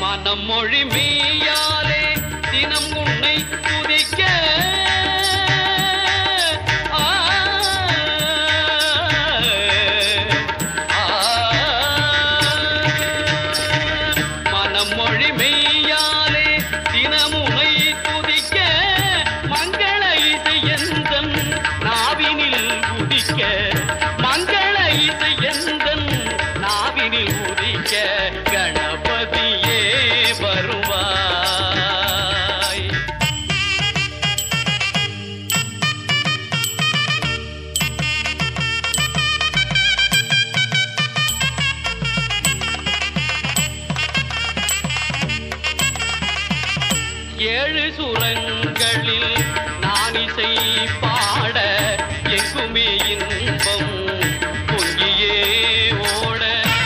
மனம் மொழி மெய்யாலே தினம் உன்னை துதிக்க மனம் மொழி மெய்யாலே தினம் உன்னை துதிக்க மங்கள இசை எந்தன் நாவினில் உதிக்க மங்கள இசை எந்தன் நாவினில் உதிக்க கணபதியே வருவாய். ஏழு சுரங்களில் நான் இசை பாட எங்குமே இன்பம் பொங்கியே ஓட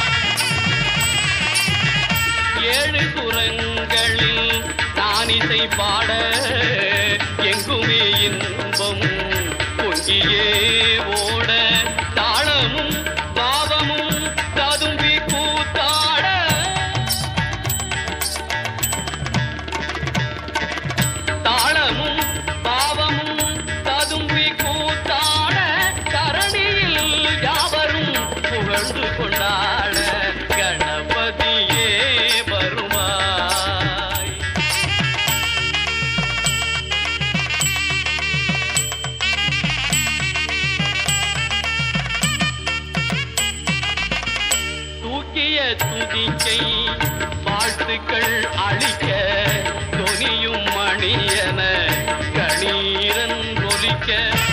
ஏழு சுரங்களில் நான் இசை பாட எங்குமே இன்பம் பொங்கியே ஓட தாளமும் பாவமும் ததும்பி கூத்தாட தாளமும் பாவமும் ததும்பி கூத்தாட தரணியில் யாவரும் புகழ்ந்து கொண்டாட கணபதியே வருவாய். தூக்கிய துதிக்கை வாழ்த்துக்கள் அளிக்க தொனியும் மணியன கணீரன் ஒலிக்க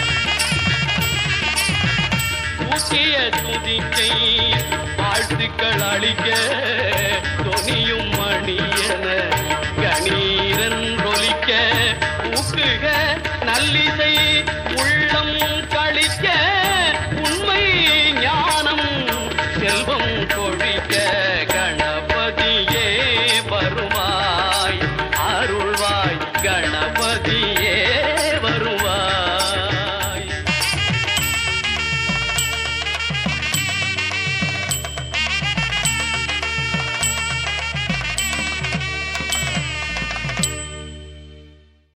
தூக்கிய துதிக்கை வாழ்த்துக்கள் அளிக்க தொனியும் மணியன கணீரன் ஒலிக்க ஊக்குக நல்லிசை உள்ளம் கழிக்க உண்மை ஞானம் செல்வம் கொழிக்க கணபதியே வருவாய் அருள்வாய் கணபதி.